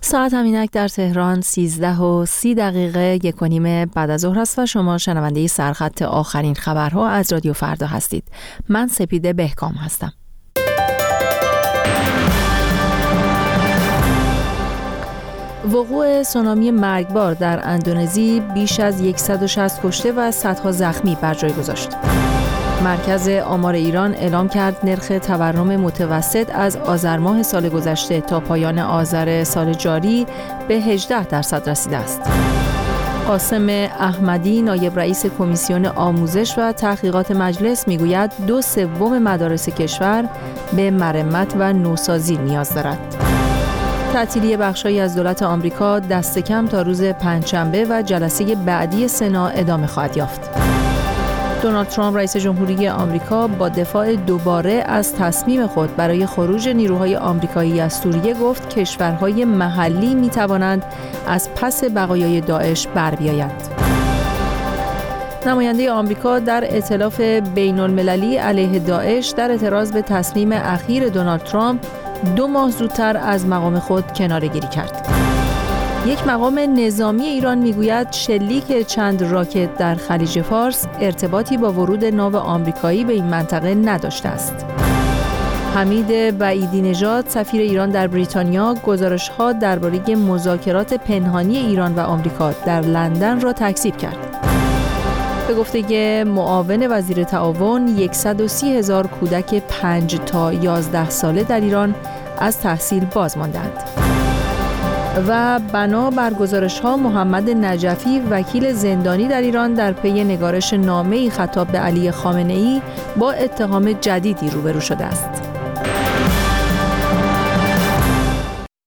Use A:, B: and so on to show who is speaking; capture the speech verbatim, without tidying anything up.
A: ساعت همینک در تهران سیزده و سی دقیقه یک و نیم بعد از ظهر است و شما شنونده سرخط آخرین خبرها از رادیو فردا هستید. من سپیده بهکام هستم. وقوع سونامی مرگبار در اندونزی بیش از صد و شصت کشته و صدها زخمی بر جای گذاشت. مرکز آمار ایران اعلام کرد نرخ تورم متوسط از آذر ماه سال گذشته تا پایان آذر سال جاری به هجده درصد رسیده است. قاسم احمدی نایب رئیس کمیسیون آموزش و تحقیقات مجلس میگوید دو سوم مدارس کشور به مرمت و نوسازی نیاز دارد. تعطیلی بخشایی از دولت آمریکا دست کم تا روز پنجشنبه و جلسه بعدی سنا ادامه خواهد یافت. دونالد ترامپ رئیس جمهوری آمریکا با دفاع دوباره از تصمیم خود برای خروج نیروهای آمریکایی از سوریه گفت کشورهای محلی می توانند از پس بقایای داعش بر بیایند. نماینده آمریکا در ائتلاف بین المللی علیه داعش در اعتراض به تصمیم اخیر دونالد ترامپ دو ماه زودتر از مقام خود کناره‌گیری کرد. یک مقام نظامی ایران میگوید شلیک چند راکت در خلیج فارس ارتباطی با ورود ناو آمریکایی به این منطقه نداشته است. حمید بعیدی نژاد سفیر ایران در بریتانیا گزارش‌ها درباره مذاکرات پنهانی ایران و آمریکا در لندن را تکذیب کرد. به گفته معاون وزیر تعاون صد و سی هزار کودک پنج تا یازده ساله در ایران از تحصیل باز ماندند. و بنا بر گزارش‌ها محمد نجفی وکیل زندانی در ایران در پی نگارش نامه‌ای خطاب به علی خامنه‌ای با اتهام جدیدی روبرو شده است.